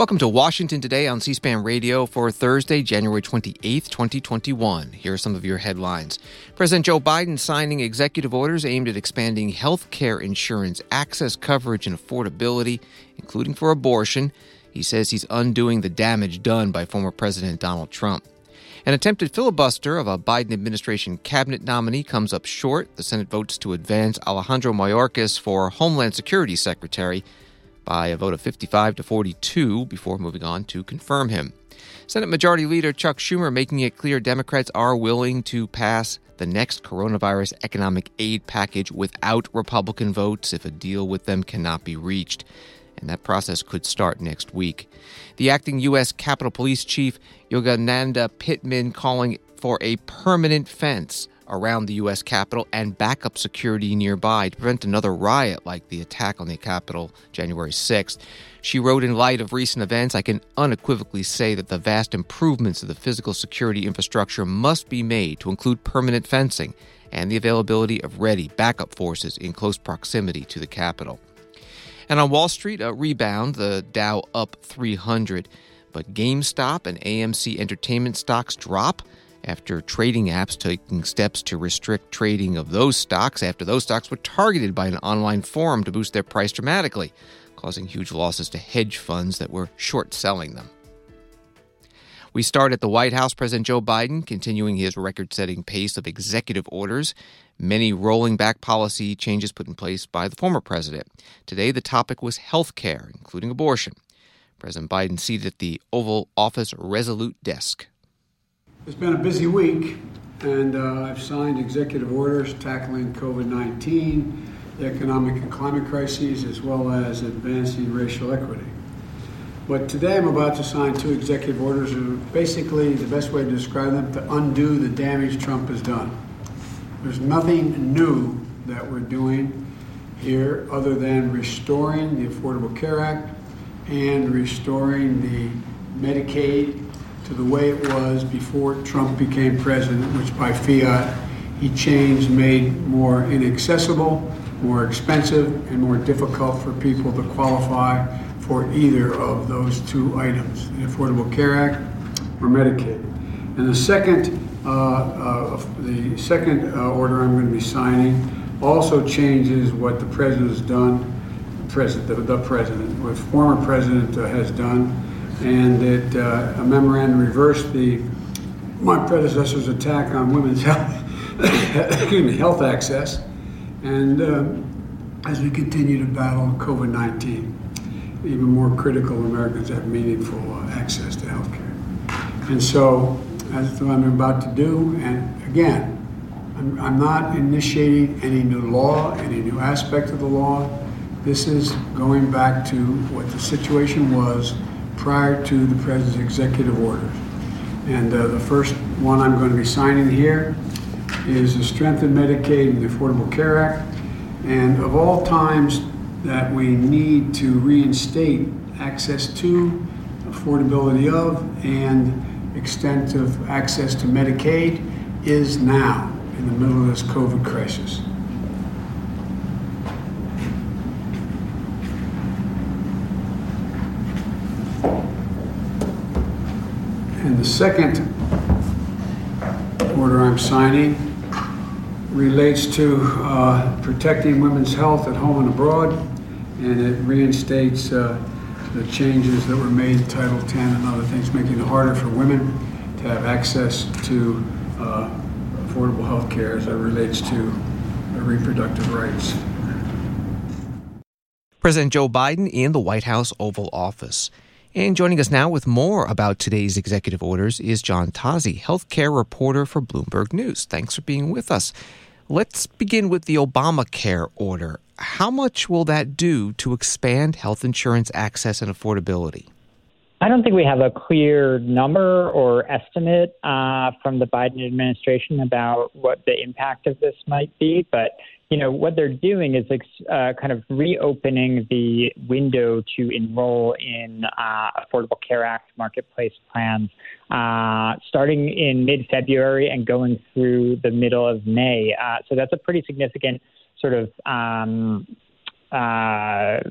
Welcome to Washington Today on C-SPAN Radio for Thursday, January 28th, 2021. Here are some of your headlines. President Joe Biden signing executive orders aimed at expanding health care insurance access, coverage, and affordability, including for abortion. He says he's undoing the damage done by former President Donald Trump. An attempted filibuster of a Biden administration cabinet nominee comes up short. The Senate votes to advance Alejandro Mayorkas for Homeland Security Secretary by a vote of 55 to 42 before moving on to confirm him. Senate Majority Leader Chuck Schumer making it clear Democrats are willing to pass the next coronavirus economic aid package without Republican votes if a deal with them cannot be reached. And that process could start next week. The acting U.S. Capitol Police Chief Yogananda Pittman calling for a permanent fence around the U.S. Capitol and backup security nearby to prevent another riot like the attack on the Capitol January 6th. She wrote, in light of recent events, I can unequivocally say that the vast improvements of the physical security infrastructure must be made to include permanent fencing and the availability of ready backup forces in close proximity to the Capitol. And on Wall Street, a rebound, the Dow up 300, but GameStop and AMC Entertainment stocks drop after trading apps taking steps to restrict trading of those stocks after those stocks were targeted by an online forum to boost their price dramatically, causing huge losses to hedge funds that were short-selling them. We start at the White House. President Joe Biden continuing his record-setting pace of executive orders, many rolling back policy changes put in place by the former president. Today, the topic was health care, including abortion. President Biden seated at the Oval Office Resolute desk. It's been a busy week, and I've signed executive orders tackling COVID-19, the economic and climate crises, as well as advancing racial equity. But today I'm about to sign two executive orders, and basically the best way to describe them, to undo the damage Trump has done. There's nothing new that we're doing here other than restoring the Affordable Care Act and restoring the Medicaid to the way it was before Trump became president, which by fiat he changed, made more inaccessible, more expensive, and more difficult for people to qualify for either of those two items, the Affordable Care Act or Medicaid. And the second order I'm going to be signing also changes what the president has done, what former president has done, and it a memorandum reversed my predecessor's attack on women's health access, and as we continue to battle COVID-19, even more critical Americans have meaningful access to health care. And so that's what I'm about to do. And again, I'm not initiating any new law, any new aspect of the law. This is going back to what the situation was prior to the president's executive orders. And the first one I'm going to be signing here is the Strengthened Medicaid and the Affordable Care Act. And of all times that we need to reinstate access to, affordability of, and extent of access to Medicaid is now, in the middle of this COVID crisis. And the second order I'm signing relates to protecting women's health at home and abroad, and it reinstates the changes that were made in Title X and other things, making it harder for women to have access to affordable health care as it relates to reproductive rights. President Joe Biden in the White House Oval Office. And joining us now with more about today's executive orders is John Tozzi, healthcare reporter for Bloomberg News. Thanks for being with us. Let's begin with the Obamacare order. How much will that do to expand health insurance access and affordability? I don't think we have a clear number or estimate from the Biden administration about what the impact of this might be, but what they're doing is kind of reopening the window to enroll in Affordable Care Act marketplace plans starting in mid-February and going through the middle of May. So that's a pretty significant sort of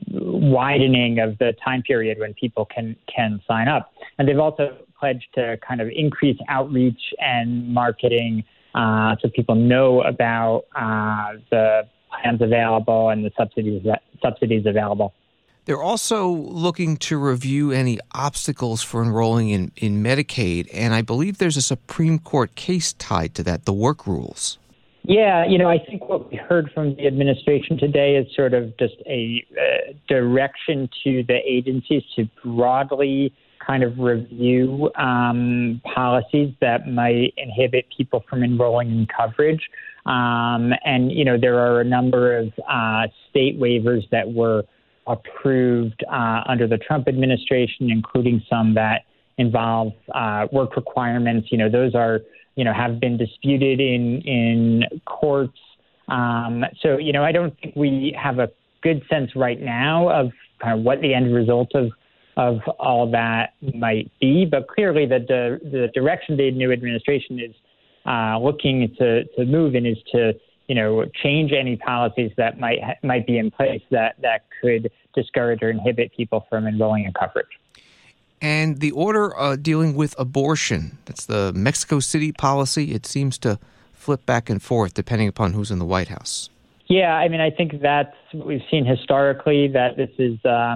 widening of the time period when people can sign up. And they've also pledged to kind of increase outreach and marketing so people know about the plans available and the subsidies available. They're also looking to review any obstacles for enrolling in Medicaid, and I believe there's a Supreme Court case tied to that, the work rules. Yeah, I think what we heard from the administration today is sort of just a direction to the agencies to broadly kind of review policies that might inhibit people from enrolling in coverage. And, there are a number of state waivers that were approved under the Trump administration, including some that involve work requirements. Those are, have been disputed in courts. So, I don't think we have a good sense right now of kind of what the end result of all that might be. But clearly the direction the new administration is looking to move in is to change any policies that might be in place that could discourage or inhibit people from enrolling in coverage. And the order dealing with abortion, that's the Mexico City policy. It seems to flip back and forth depending upon who's in the White House. Yeah, I think that's what we've seen historically, that this is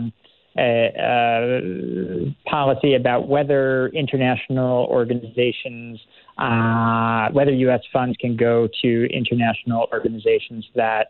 a policy about whether international organizations, whether U.S. funds can go to international organizations that,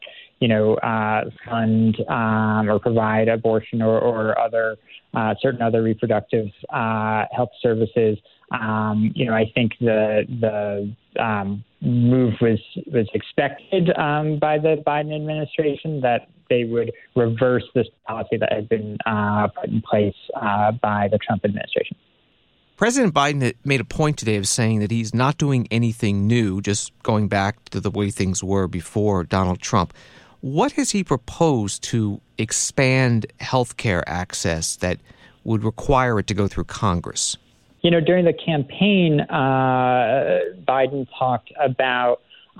fund or provide abortion or other certain other reproductive health services. I think the move was expected by the Biden administration, that they would reverse this policy that had been put in place by the Trump administration. President Biden made a point today of saying that he's not doing anything new, just going back to the way things were before Donald Trump. What has he proposed to expand health care access that would require it to go through Congress? During the campaign, Biden talked about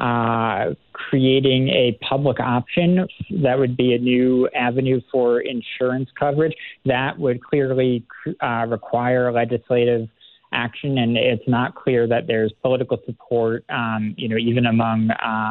creating a public option that would be a new avenue for insurance coverage. That would clearly require legislative action, and it's not clear that there's political support, even among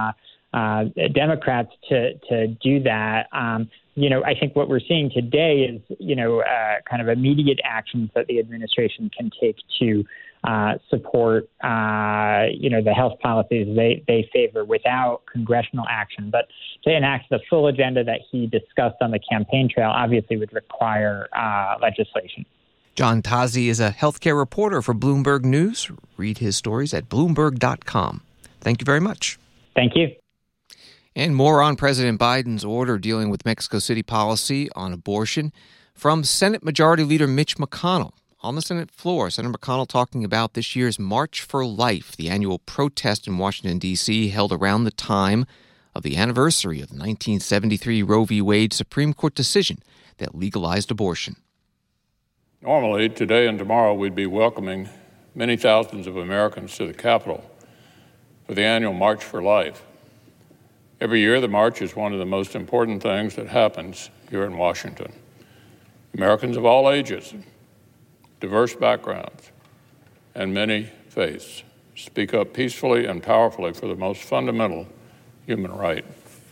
Democrats to do that. I think what we're seeing today is, kind of immediate actions that the administration can take to support, the health policies they favor without congressional action. But to enact the full agenda that he discussed on the campaign trail obviously would require legislation. John Tozzi is a healthcare reporter for Bloomberg News. Read his stories at Bloomberg.com. Thank you very much. Thank you. And more on President Biden's order dealing with Mexico City policy on abortion from Senate Majority Leader Mitch McConnell. On the Senate floor, Senator McConnell talking about this year's March for Life, the annual protest in Washington, D.C., held around the time of the anniversary of the 1973 Roe v. Wade Supreme Court decision that legalized abortion. Normally, today and tomorrow, we'd be welcoming many thousands of Americans to the Capitol for the annual March for Life. Every year, the march is one of the most important things that happens here in Washington. Americans of all ages, diverse backgrounds, and many faiths speak up peacefully and powerfully for the most fundamental human right.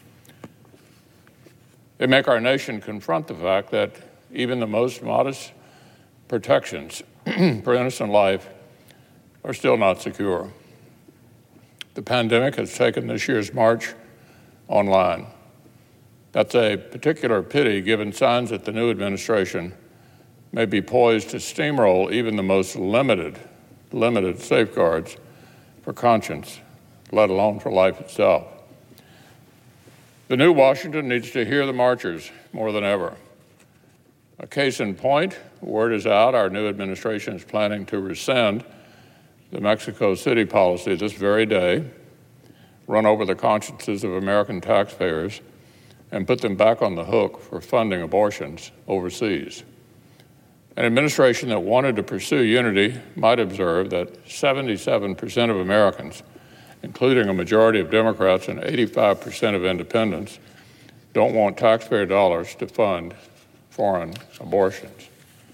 They make our nation confront the fact that even the most modest protections for innocent life are still not secure. The pandemic has taken this year's march online. That's a particular pity, given signs that the new administration may be poised to steamroll even the most limited safeguards for conscience, let alone for life itself. The new Washington needs to hear the marchers more than ever. A case in point, word is out, our new administration is planning to rescind the Mexico City policy this very day, run over the consciences of American taxpayers, and put them back on the hook for funding abortions overseas. An administration that wanted to pursue unity might observe that 77% of Americans, including a majority of Democrats and 85% of independents, don't want taxpayer dollars to fund foreign abortions.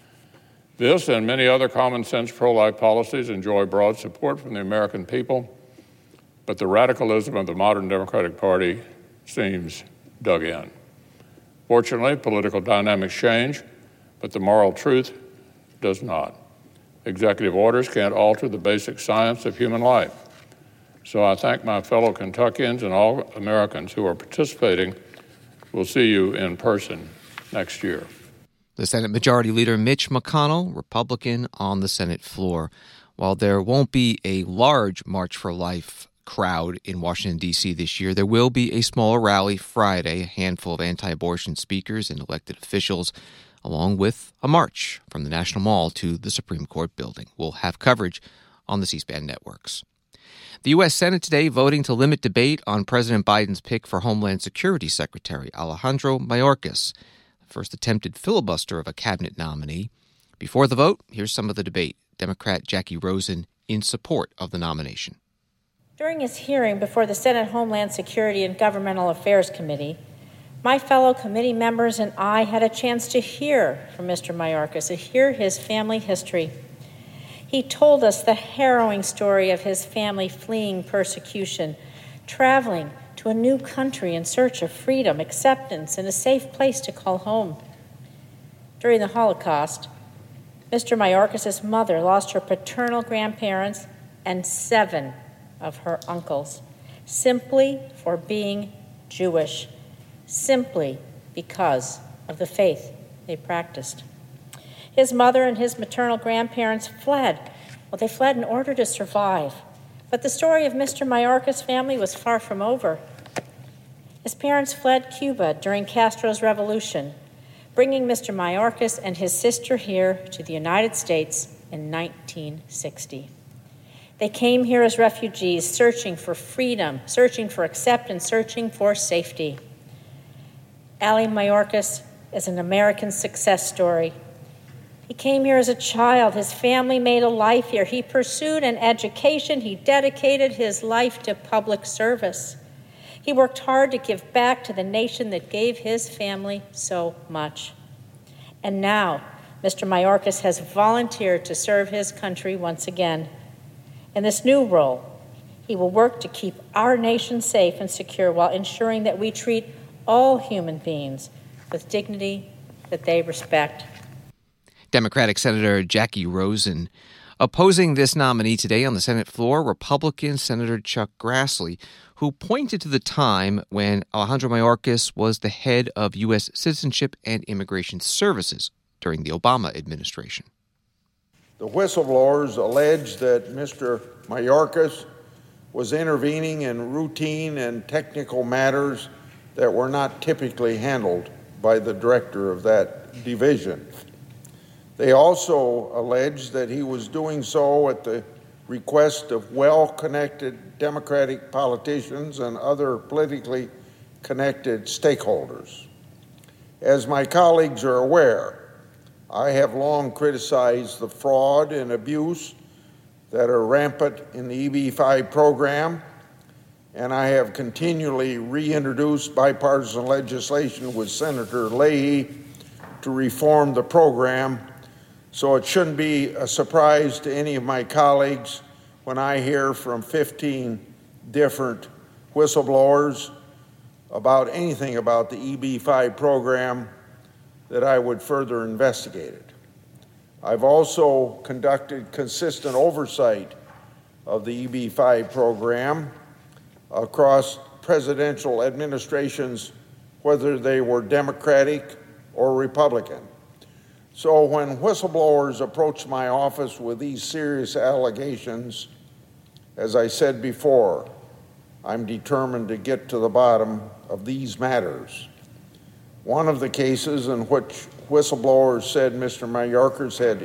This and many other common-sense pro-life policies enjoy broad support from the American people, but the radicalism of the modern Democratic Party seems dug in. Fortunately, political dynamics change, but the moral truth does not. Executive orders can't alter the basic science of human life. So I thank my fellow Kentuckians and all Americans who are participating. We'll see you in person next year. The Senate Majority Leader Mitch McConnell, Republican, on the Senate floor. While there won't be a large March for Life crowd in Washington, D.C. this year, there will be a small rally Friday, a handful of anti-abortion speakers and elected officials, along with a march from the National Mall to the Supreme Court building. We'll have coverage on the C-SPAN networks. The U.S. Senate today voting to limit debate on President Biden's pick for Homeland Security Secretary Alejandro Mayorkas, the first attempted filibuster of a cabinet nominee. Before the vote, here's some of the debate. Democrat Jackie Rosen in support of the nomination. During his hearing before the Senate Homeland Security and Governmental Affairs Committee, my fellow committee members and I had a chance to hear from Mr. Mayorkas, to hear his family history. He told us the harrowing story of his family fleeing persecution, traveling to a new country in search of freedom, acceptance, and a safe place to call home. During the Holocaust, Mr. Mayorkas' mother lost her paternal grandparents and 7 of her uncles, simply for being Jewish, simply because of the faith they practiced. His mother and his maternal grandparents fled. Well, they fled in order to survive. But the story of Mr. Mayorkas' family was far from over. His parents fled Cuba during Castro's revolution, bringing Mr. Mayorkas and his sister here to the United States in 1960. They came here as refugees, searching for freedom, searching for acceptance, searching for safety. Ali Mayorkas is an American success story. He came here as a child. His family made a life here. He pursued an education. He dedicated his life to public service. He worked hard to give back to the nation that gave his family so much. And now, Mr. Mayorkas has volunteered to serve his country once again. In this new role, he will work to keep our nation safe and secure while ensuring that we treat all human beings with dignity that they respect. Democratic Senator Jackie Rosen. Opposing this nominee today on the Senate floor, Republican Senator Chuck Grassley, who pointed to the time when Alejandro Mayorkas was the head of U.S. Citizenship and Immigration Services during the Obama administration. The whistleblowers allege that Mr. Mayorkas was intervening in routine and technical matters that were not typically handled by the director of that division. They also allege that he was doing so at the request of well-connected Democratic politicians and other politically connected stakeholders. As my colleagues are aware, I have long criticized the fraud and abuse that are rampant in the EB-5 program, and I have continually reintroduced bipartisan legislation with Senator Leahy to reform the program. So it shouldn't be a surprise to any of my colleagues when I hear from 15 different whistleblowers about anything about the EB-5 program that I would further investigate it. I've also conducted consistent oversight of the EB-5 program across presidential administrations, whether they were Democratic or Republican. So when whistleblowers approach my office with these serious allegations, as I said before, I'm determined to get to the bottom of these matters. One of the cases in which whistleblowers said Mr. Mayorkas had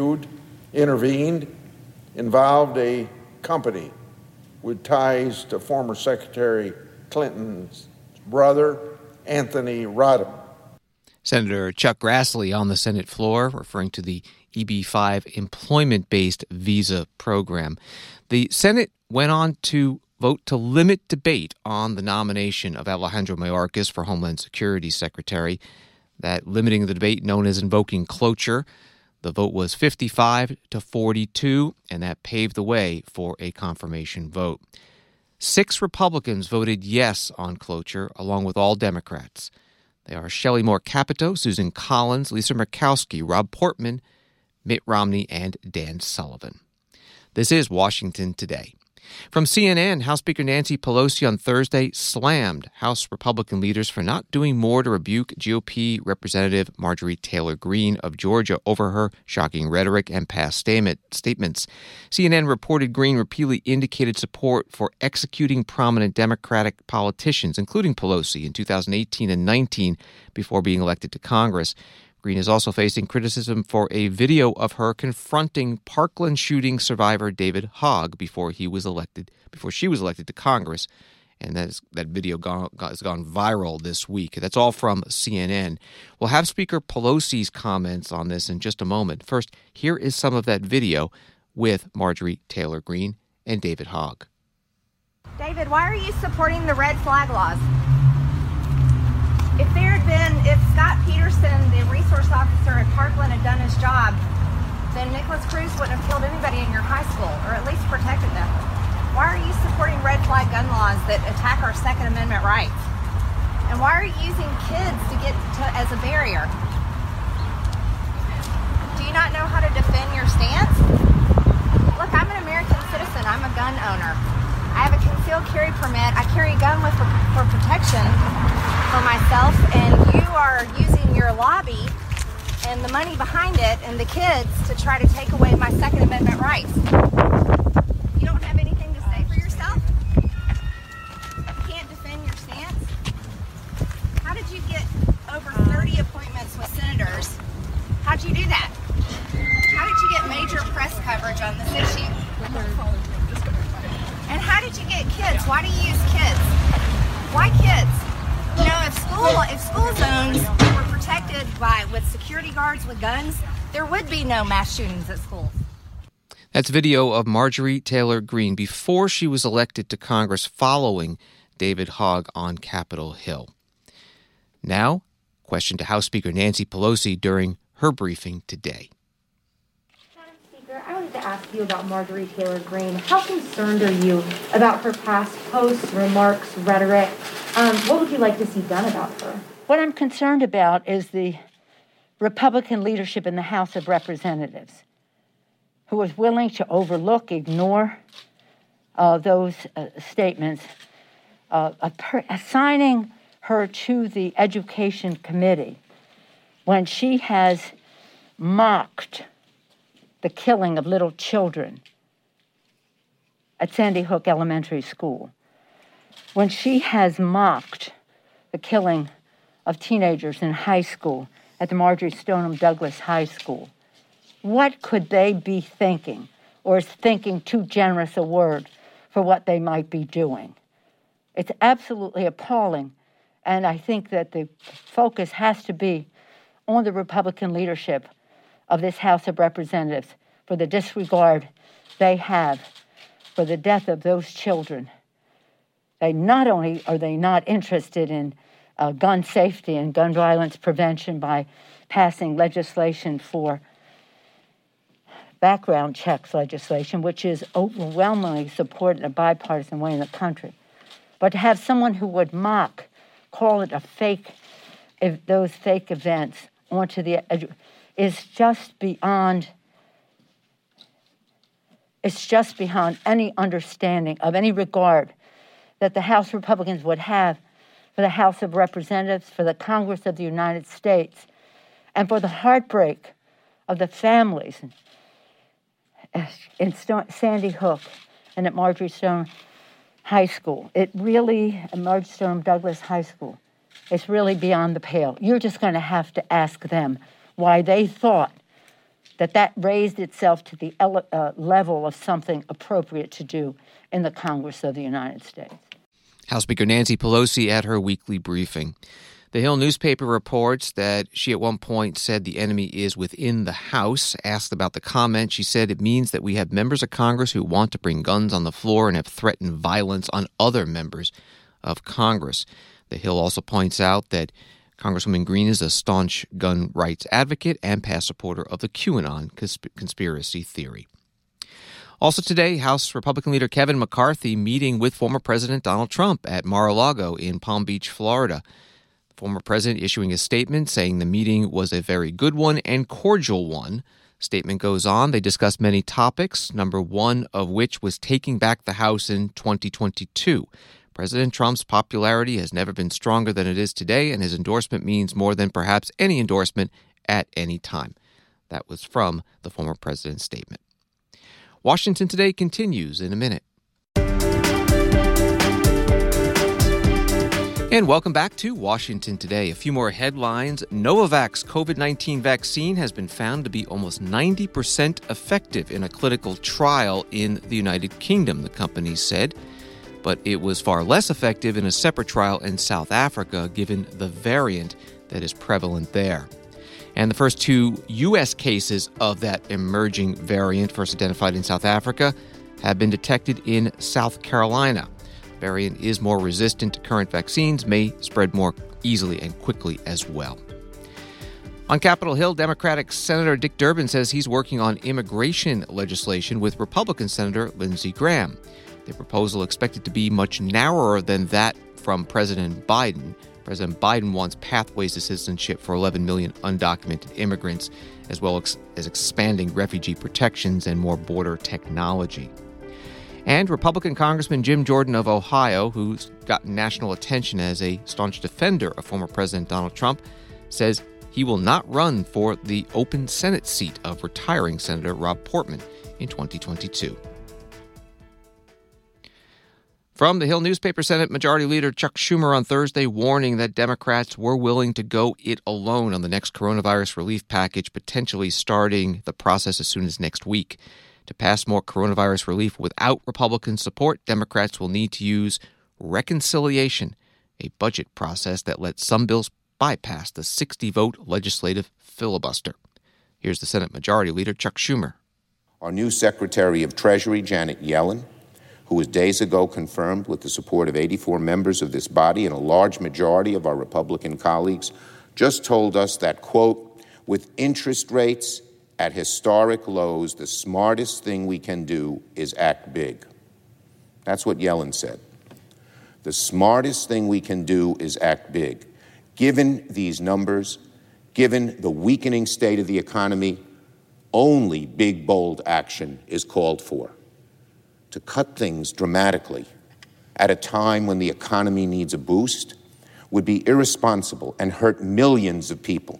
intervened involved a company with ties to former Secretary Clinton's brother, Anthony Rodham. Senator Chuck Grassley on the Senate floor, referring to the EB-5 employment-based visa program. The Senate went on to vote to limit debate on the nomination of Alejandro Mayorkas for Homeland Security Secretary. that limiting the debate known as invoking cloture. The vote was 55-42, and that paved the way for a confirmation vote. 6 Republicans voted yes on cloture, along with all Democrats. They are Shelley Moore Capito, Susan Collins, Lisa Murkowski, Rob Portman, Mitt Romney, and Dan Sullivan. This is Washington Today. From CNN, House Speaker Nancy Pelosi on Thursday slammed House Republican leaders for not doing more to rebuke GOP Representative Marjorie Taylor Greene of Georgia over her shocking rhetoric and past statements. CNN reported Greene repeatedly indicated support for executing prominent Democratic politicians, including Pelosi, in 2018 and 19 before being elected to Congress. Greene is also facing criticism for a video of her confronting Parkland shooting survivor David Hogg before she was elected to Congress, and that video has gone viral this week. That's all from CNN. We'll have Speaker Pelosi's comments on this in just a moment. First, here is some of that video with Marjorie Taylor Greene and David Hogg. David, why are you supporting the red flag laws? If Scott Peterson, the resource officer at Parkland, had done his job, then Nicholas Cruz wouldn't have killed anybody in your high school, or at least protected them. Why are you supporting red flag gun laws that attack our Second Amendment rights? And why are you using kids as a barrier? Do you not know how to defend your stance? Look, I'm an American citizen. I'm a gun owner. I have a concealed carry permit. I carry a gun for protection for myself, and you are using your lobby and the money behind it and the kids to try to take away my Second Amendment rights. You don't have anything to say for yourself? You can't defend your stance? How did you get over 30 appointments with senators? How'd you do that? How did you get major press coverage on this issue? And how did you get kids? Why do you use kids? Why kids? You know, if school zones were protected with security guards with guns, there would be no mass shootings at schools. That's video of Marjorie Taylor Greene before she was elected to Congress following David Hogg on Capitol Hill. Now, question to House Speaker Nancy Pelosi during her briefing today. I wanted to ask you about Marjorie Taylor Greene. How concerned are you about her past posts, remarks, rhetoric? What would you like to see done about her? What I'm concerned about is the Republican leadership in the House of Representatives, who was willing to overlook, ignore those statements, assigning her to the Education Committee when she has mocked the killing of little children at Sandy Hook Elementary School, when she has mocked the killing of teenagers in high school at the Marjorie Stoneman Douglas High School. What could they be thinking, or is thinking too generous a word for what they might be doing? It's absolutely appalling, and I think that the focus has to be on the Republican leadership of this House of Representatives for the disregard they have for the death of those children. They not only are they not interested in gun safety and gun violence prevention by passing legislation for background checks legislation, which is overwhelmingly supported in a bipartisan way in the country, but to have someone who would call it a fake, those fake events onto the is just beyond. It's just beyond any understanding of any regard that the House Republicans would have for the House of Representatives, for the Congress of the United States, and for the heartbreak of the families in Sandy Hook and at Marjorie Stoneman High School. Marjorie Stoneman Douglas High School, it's really beyond the pale. You're just going to have to ask them why they thought that raised itself to the level of something appropriate to do in the Congress of the United States. House Speaker Nancy Pelosi at her weekly briefing. The Hill newspaper reports that she at one point said the enemy is within the House. Asked about the comment, she said it means that we have members of Congress who want to bring guns on the floor and have threatened violence on other members of Congress. The Hill also points out that Congresswoman Green is a staunch gun rights advocate and past supporter of the QAnon conspiracy theory. Also today, House Republican leader Kevin McCarthy meeting with former President Donald Trump at Mar-a-Lago in Palm Beach, Florida. The former president issuing a statement saying the meeting was a very good one and cordial one. Statement goes on, they discussed many topics, number one of which was taking back the House in 2022. President Trump's popularity has never been stronger than it is today, and his endorsement means more than perhaps any endorsement at any time. That was from the former president's statement. Washington Today continues in a minute. And welcome back to Washington Today. A few more headlines. Novavax COVID-19 vaccine has been found to be almost 90% effective in a clinical trial in the United Kingdom, the company said. But it was far less effective in a separate trial in South Africa, given the variant that is prevalent there. And the first 2 U.S. cases of that emerging variant, first identified in South Africa, have been detected in South Carolina. The variant is more resistant to current vaccines, may spread more easily and quickly as well. On Capitol Hill, Democratic Senator Dick Durbin says he's working on immigration legislation with Republican Senator Lindsey Graham. The proposal expected to be much narrower than that from President Biden. President Biden wants pathways to citizenship for 11 million undocumented immigrants, as well as expanding refugee protections and more border technology. And Republican Congressman Jim Jordan of Ohio, who's gotten national attention as a staunch defender of former President Donald Trump, says he will not run for the open Senate seat of retiring Senator Rob Portman in 2022. From the Hill newspaper, Senate Majority Leader Chuck Schumer on Thursday warning that Democrats were willing to go it alone on the next coronavirus relief package, potentially starting the process as soon as next week. To pass more coronavirus relief without Republican support, Democrats will need to use reconciliation, a budget process that lets some bills bypass the 60-vote legislative filibuster. Here's the Senate Majority Leader Chuck Schumer. Our new Secretary of Treasury, Janet Yellen, who was days ago confirmed with the support of 84 members of this body and a large majority of our Republican colleagues, just told us that, quote, with interest rates at historic lows, the smartest thing we can do is act big. That's what Yellen said. The smartest thing we can do is act big. Given these numbers, given the weakening state of the economy, only big, bold action is called for. To cut things dramatically at a time when the economy needs a boost would be irresponsible and hurt millions of people.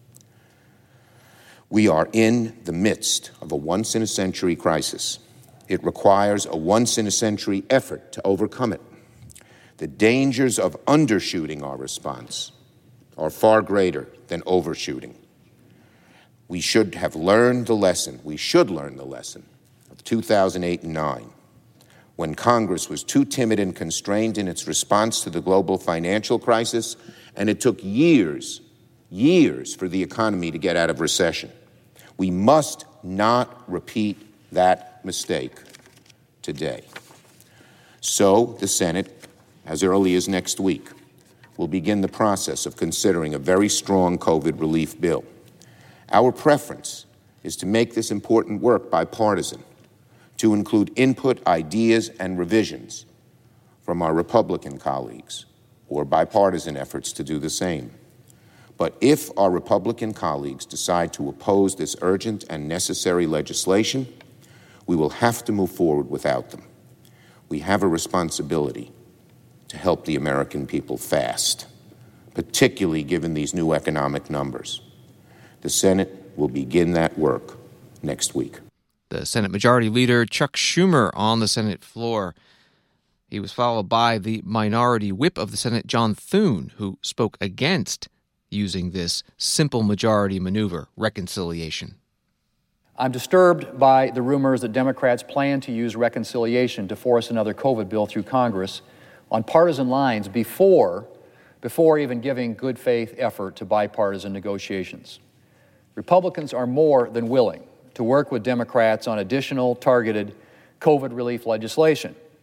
We are in the midst of a once-in-a-century crisis. It requires a once-in-a-century effort to overcome it. The dangers of undershooting our response are far greater than overshooting. We should have learned the lesson. We should learn the lesson of 2008 and 2009, when Congress was too timid and constrained in its response to the global financial crisis, and it took years for the economy to get out of recession. We must not repeat that mistake today. So the Senate, as early as next week, will begin the process of considering a very strong COVID relief bill. Our preference is to make this important work bipartisan, to include input, ideas, and revisions from our Republican colleagues, or bipartisan efforts to do the same. But if our Republican colleagues decide to oppose this urgent and necessary legislation, we will have to move forward without them. We have a responsibility to help the American people fast, particularly given these new economic numbers. The Senate will begin that work next week. The Senate Majority Leader Chuck Schumer on the Senate floor. He was followed by the Minority Whip of the Senate, John Thune, who spoke against using this simple majority maneuver, reconciliation. I'm disturbed by the rumors that Democrats plan to use reconciliation to force another COVID bill through Congress on partisan lines before even giving good faith effort to bipartisan negotiations. Republicans are more than willing to work with Democrats on additional targeted COVID relief legislation.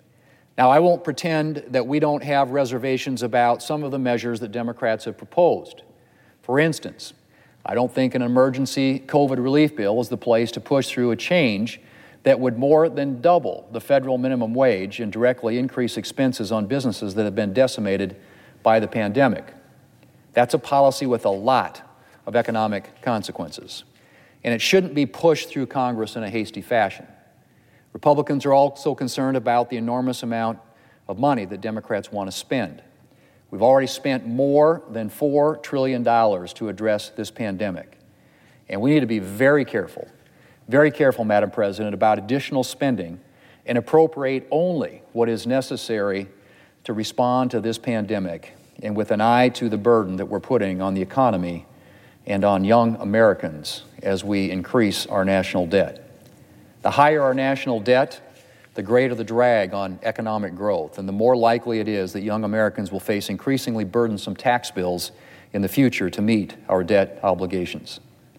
Now, I won't pretend that we don't have reservations about some of the measures that Democrats have proposed. For instance, I don't think an emergency COVID relief bill is the place to push through a change that would more than double the federal minimum wage and directly increase expenses on businesses that have been decimated by the pandemic. That's a policy with a lot of economic consequences, and it shouldn't be pushed through Congress in a hasty fashion. Republicans are also concerned about the enormous amount of money that Democrats want to spend. We've already spent more than $4 trillion to address this pandemic. And we need to be very careful, Madam President, about additional spending and appropriate only what is necessary to respond to this pandemic and with an eye to the burden that we're putting on the economy and on young Americans as we increase our national debt. The higher our national debt, the greater the drag on economic growth, and the more likely it is that young Americans will face increasingly burdensome tax bills in the future to meet our debt obligations.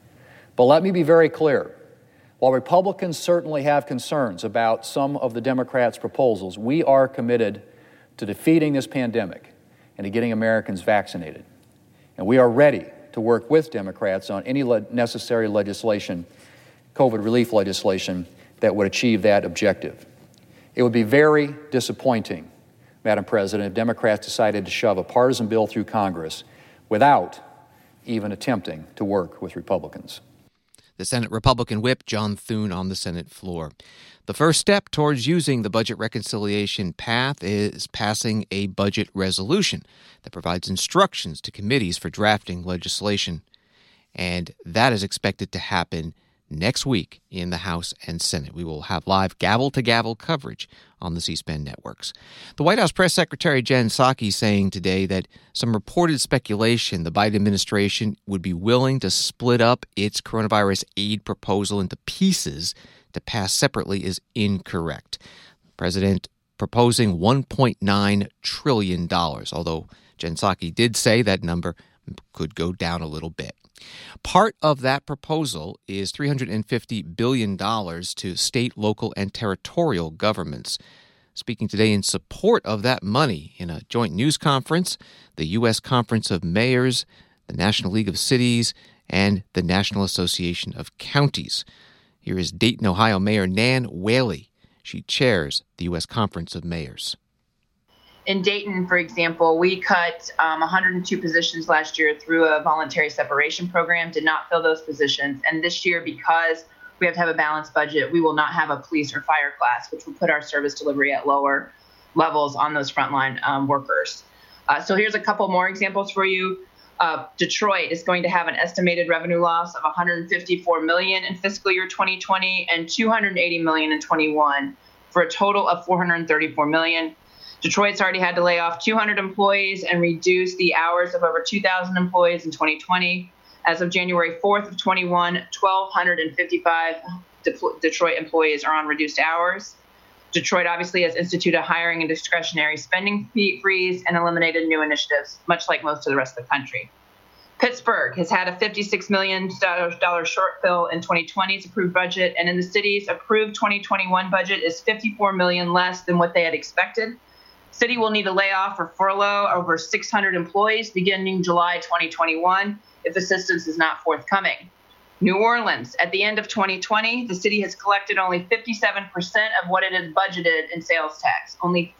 But let me be very clear. While Republicans certainly have concerns about some of the Democrats' proposals, we are committed to defeating this pandemic and to getting Americans vaccinated. And we are ready to work with Democrats on any necessary legislation, COVID relief legislation, that would achieve that objective. It would be very disappointing, Madam President, if Democrats decided to shove a partisan bill through Congress without even attempting to work with Republicans. The Senate Republican whip, John Thune, on the Senate floor. The first step towards using the budget reconciliation path is passing a budget resolution that provides instructions to committees for drafting legislation. And that is expected to happen next week in the House and Senate. We will have live gavel-to-gavel coverage on the C-SPAN networks. The White House Press Secretary Jen Psaki saying today that some reported speculation the Biden administration would be willing to split up its coronavirus aid proposal into pieces to pass separately is incorrect. The president proposing $1.9 trillion, although Jen Psaki did say that number could go down a little bit. Part of that proposal is $350 billion to state, local, and territorial governments. Speaking today in support of that money in a joint news conference, the U.S. Conference of Mayors, the National League of Cities, and the National Association of Counties. Here is Dayton, Ohio Mayor Nan Whaley. She chairs the U.S. Conference of Mayors. In Dayton, for example, we cut 102 positions last year through a voluntary separation program, did not fill those positions. And this year, because we have to have a balanced budget, we will not have a police or fire class, which will put our service delivery at lower levels on those frontline workers. So here's a couple more examples for you. Detroit is going to have an estimated revenue loss of $154 million in fiscal year 2020 and $280 million in 21, for a total of $434 million. Detroit's already had to lay off 200 employees and reduce the hours of over 2,000 employees in 2020. As of January 4th of 21, 1,255 Detroit employees are on reduced hours. Detroit obviously has instituted a hiring and discretionary spending freeze and eliminated new initiatives, much like most of the rest of the country. Pittsburgh has had a $56 million shortfall in 2020's approved budget, and in the city's approved 2021 budget is $54 million less than what they had expected. City will need to lay off or furlough over 600 employees beginning July 2021 if assistance is not forthcoming. New Orleans, at the end of 2020, the city has collected only 57% of what it had budgeted in sales tax, only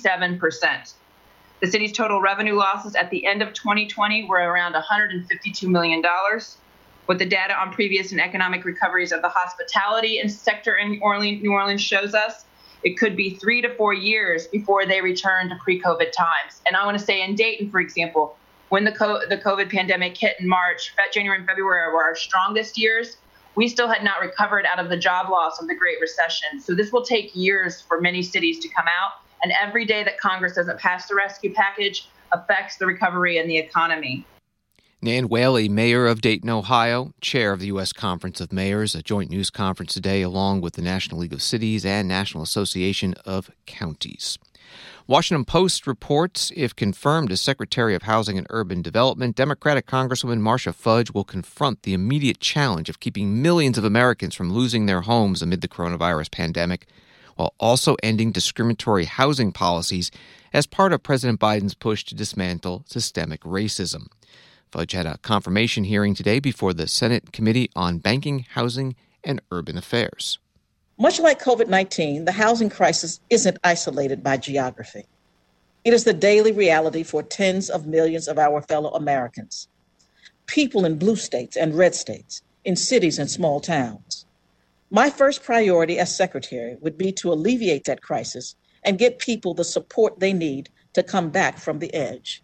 57%. The city's total revenue losses at the end of 2020 were around $152 million. What the data on previous and economic recoveries of the hospitality sector in New Orleans shows us, it could be 3 to 4 years before they return to pre-COVID times. And I want to say in Dayton, for example, when the COVID pandemic hit in March, January and February were our strongest years, we still had not recovered out of the job loss of the Great Recession. So this will take years for many cities to come out. And every day that Congress doesn't pass the rescue package affects the recovery and the economy. Nan Whaley, mayor of Dayton, Ohio, chair of the U.S. Conference of Mayors, a joint news conference today along with the National League of Cities and National Association of Counties. Washington Post reports, if confirmed as Secretary of Housing and Urban Development, Democratic Congresswoman Marcia Fudge will confront the immediate challenge of keeping millions of Americans from losing their homes amid the coronavirus pandemic while also ending discriminatory housing policies as part of President Biden's push to dismantle systemic racism. Fudge had a confirmation hearing today before the Senate Committee on Banking, Housing, and Urban Affairs. Much like COVID-19, the housing crisis isn't isolated by geography. It is the daily reality for tens of millions of our fellow Americans. People in blue states and red states, in cities and small towns. My first priority as secretary would be to alleviate that crisis and get people the support they need to come back from the edge.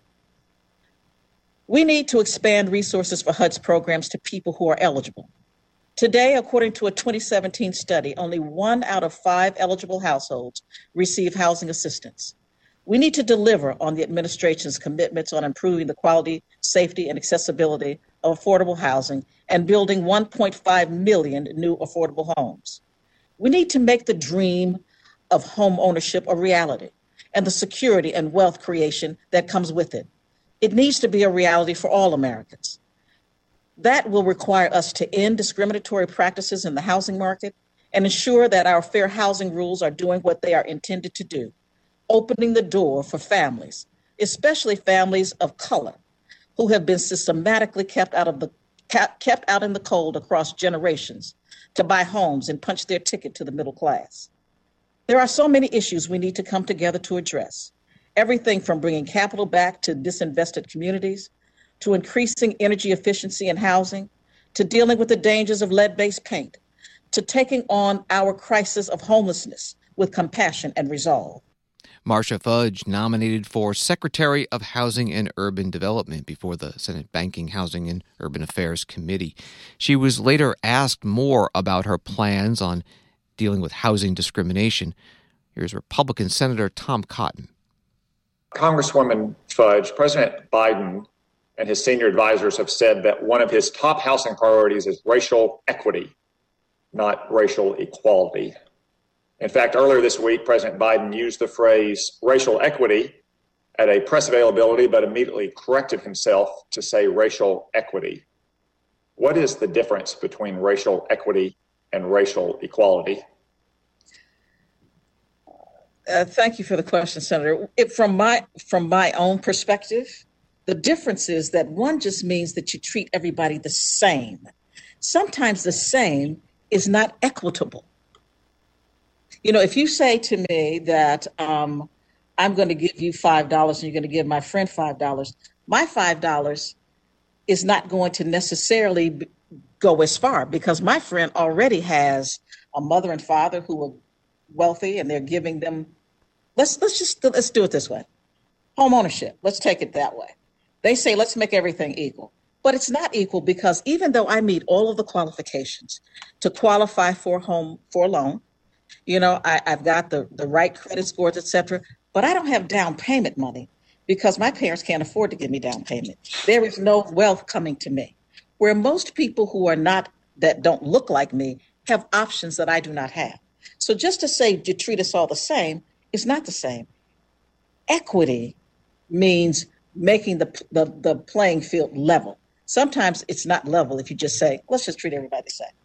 We need to expand resources for HUD's programs to people who are eligible. Today, according to a 2017 study, only 1 out of 5 eligible households receive housing assistance. We need to deliver on the administration's commitments on improving the quality, safety, and accessibility of affordable housing and building 1.5 million new affordable homes. We need to make the dream of home ownership a reality and the security and wealth creation that comes with it. It needs to be a reality for all Americans. That will require us to end discriminatory practices in the housing market and ensure that our fair housing rules are doing what they are intended to do, opening the door for families, especially families of color, who have been systematically kept out in the cold across generations to buy homes and punch their ticket to the middle class. There are so many issues we need to come together to address. Everything from bringing capital back to disinvested communities, to increasing energy efficiency in housing, to dealing with the dangers of lead-based paint, to taking on our crisis of homelessness with compassion and resolve. Marcia Fudge nominated for Secretary of Housing and Urban Development before the Senate Banking, Housing, and Urban Affairs Committee. She was later asked more about her plans on dealing with housing discrimination. Here's Republican Senator Tom Cotton. Congresswoman Fudge, President Biden and his senior advisors have said that one of his top housing priorities is racial equity, not racial equality. In fact, earlier this week, President Biden used the phrase racial equity at a press availability, but immediately corrected himself to say racial equity. What is the difference between racial equity and racial equality? Thank you for the question, Senator. From my own perspective, the difference is that one just means that you treat everybody the same. Sometimes the same is not equitable. You know, if you say to me that I'm going to give you $5 and you're going to give my friend $5, my $5 is not going to necessarily go as far because my friend already has a mother and father who are wealthy and they're giving them, let's do it this way. Home ownership, let's take it that way. They say, let's make everything equal. But it's not equal because even though I meet all of the qualifications to qualify for a loan, you know, I've got the right credit scores, et cetera, but I don't have down payment money because my parents can't afford to give me down payment. There is no wealth coming to me. Where most people who are not, that don't look like me, have options that I do not have. So just to say you treat us all the same is not the same. Equity means making the playing field level. Sometimes it's not level if you just say, let's just treat everybody the same.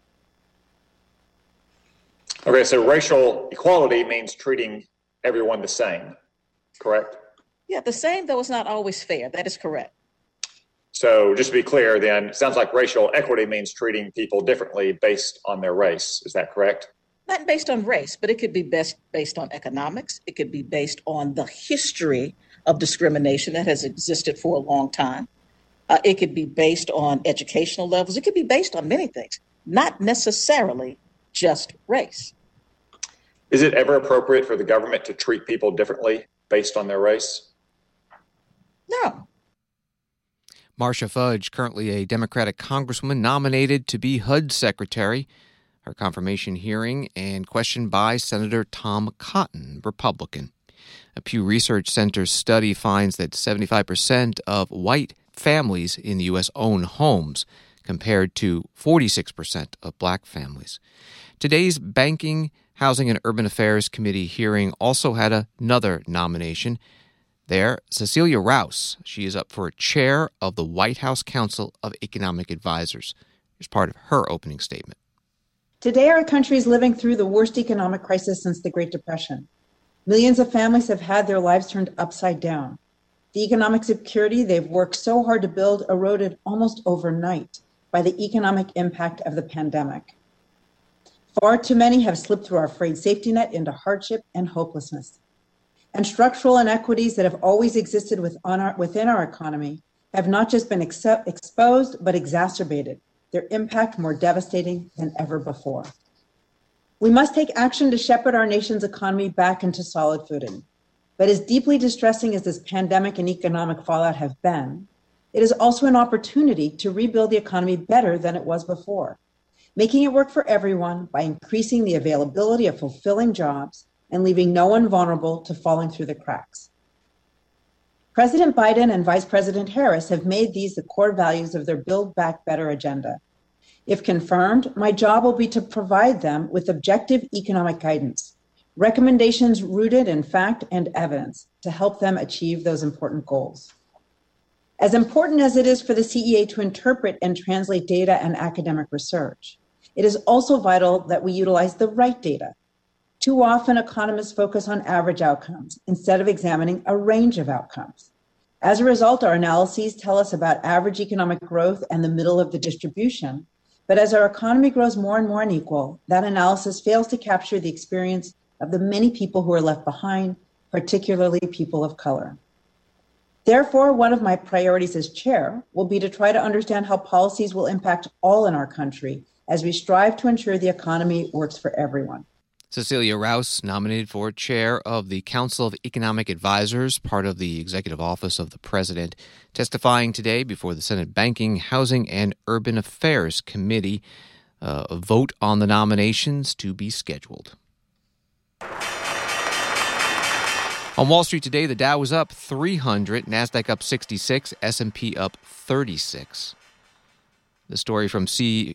Okay, so racial equality means treating everyone the same, correct? Yeah, the same, though, is not always fair. That is correct. So just to be clear, then, it sounds like racial equity means treating people differently based on their race. Is that correct? Not based on race, but it could be based on economics. It could be based on the history of discrimination that has existed for a long time. It could be based on educational levels. It could be based on many things, not necessarily just race. Is it ever appropriate for the government to treat people differently based on their race? No. Marcia Fudge, currently a Democratic congresswoman nominated to be HUD secretary. Her confirmation hearing and questioned by Senator Tom Cotton, Republican. A Pew Research Center study finds that 75% of white families in the U.S. own homes, compared to 46% of black families. Today's Banking, Housing, and Urban Affairs Committee hearing also had another nomination. There, Cecilia Rouse. She is up for chair of the White House Council of Economic Advisors. Here's part of her opening statement. Today, our country is living through the worst economic crisis since the Great Depression. Millions of families have had their lives turned upside down. The economic security they've worked so hard to build eroded almost overnight by the economic impact of the pandemic. Far too many have slipped through our frayed safety net into hardship and hopelessness. And structural inequities that have always existed within our economy have not just been exposed, but exacerbated, their impact more devastating than ever before. We must take action to shepherd our nation's economy back into solid footing. But as deeply distressing as this pandemic and economic fallout have been, it is also an opportunity to rebuild the economy better than it was before, making it work for everyone by increasing the availability of fulfilling jobs and leaving no one vulnerable to falling through the cracks. President Biden and Vice President Harris have made these the core values of their Build Back Better agenda. If confirmed, my job will be to provide them with objective economic guidance, recommendations rooted in fact and evidence to help them achieve those important goals. As important as it is for the CEA to interpret and translate data and academic research, it is also vital that we utilize the right data. Too often, economists focus on average outcomes instead of examining a range of outcomes. As a result, our analyses tell us about average economic growth and the middle of the distribution. But as our economy grows more and more unequal, that analysis fails to capture the experience of the many people who are left behind, particularly people of color. Therefore, one of my priorities as chair will be to try to understand how policies will impact all in our country as we strive to ensure the economy works for everyone. Cecilia Rouse, nominated for chair of the Council of Economic Advisors, part of the Executive Office of the President, testifying today before the Senate Banking, Housing, and Urban Affairs Committee. A vote on the nominations to be scheduled. On Wall Street today, the Dow was up 300, NASDAQ up 66, S&P up 36. The story from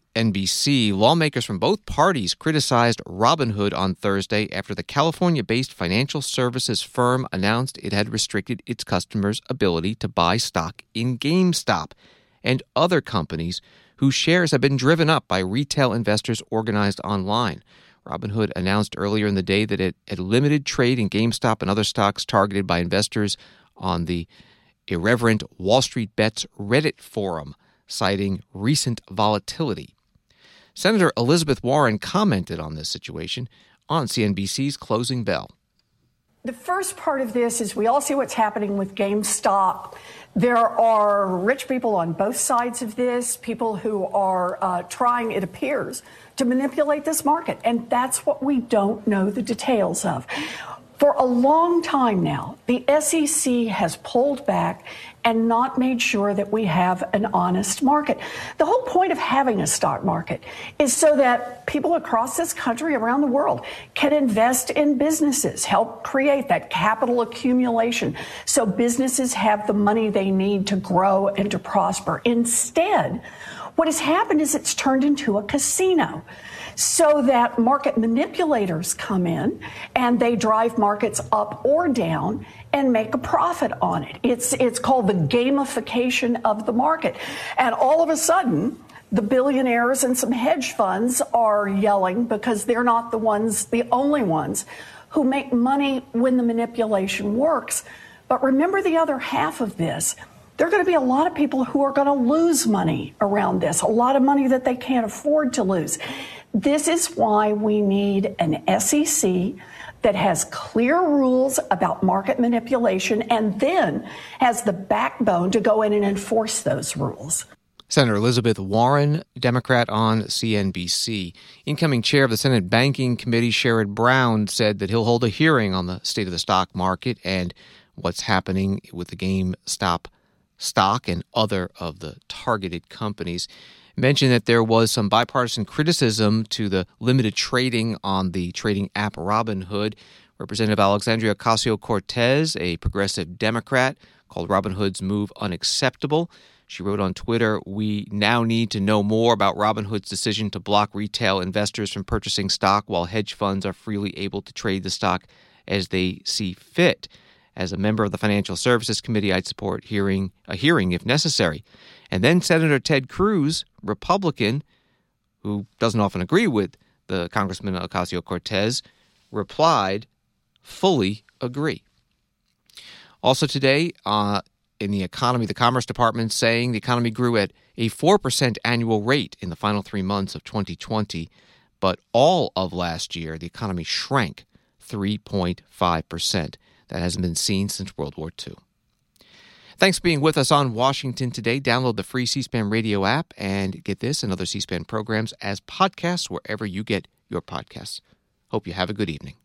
CNBC, lawmakers from both parties criticized Robinhood on Thursday after the California-based financial services firm announced it had restricted its customers' ability to buy stock in GameStop and other companies whose shares have been driven up by retail investors organized online. Robinhood announced earlier in the day that it had limited trade in GameStop and other stocks targeted by investors on the irreverent Wall Street Bets Reddit forum, citing recent volatility. Senator Elizabeth Warren commented on this situation on CNBC's Closing Bell. The first part of this is we all see what's happening with GameStop. There are rich people on both sides of this, people who are trying, it appears, to manipulate this market. And that's what we don't know the details of. For a long time now, the SEC has pulled back and not made sure that we have an honest market. The whole point of having a stock market is so that people across this country, around the world, can invest in businesses, help create that capital accumulation so businesses have the money they need to grow and to prosper. Instead, what has happened is it's turned into a casino, so that market manipulators come in and they drive markets up or down and make a profit on it. It's called the gamification of the market. And all of a sudden, the billionaires and some hedge funds are yelling because they're not the only ones who make money when the manipulation works. But remember the other half of this. There are going to be a lot of people who are going to lose money around this, a lot of money that they can't afford to lose. This is why we need an SEC that has clear rules about market manipulation and then has the backbone to go in and enforce those rules. Senator Elizabeth Warren, Democrat on CNBC. Incoming chair of the Senate Banking Committee, Sherrod Brown, said that he'll hold a hearing on the state of the stock market and what's happening with the GameStop stock and other of the targeted companies. Mentioned that there was some bipartisan criticism to the limited trading on the trading app Robinhood. Representative Alexandria Ocasio-Cortez, a progressive Democrat, called Robinhood's move unacceptable. She wrote on Twitter, "We now need to know more about Robinhood's decision to block retail investors from purchasing stock while hedge funds are freely able to trade the stock as they see fit. As a member of the Financial Services Committee, I'd support a hearing if necessary." And then Senator Ted Cruz, Republican, who doesn't often agree with the Congressman Ocasio-Cortez replied, fully agree. Also today, in the economy, the Commerce Department saying the economy grew at a 4% annual rate in the final 3 months of 2020, but all of last year, the economy shrank 3.5%. That hasn't been seen since World War II. Thanks for being with us on Washington Today. Download the free C-SPAN radio app and get this and other C-SPAN programs as podcasts wherever you get your podcasts. Hope you have a good evening.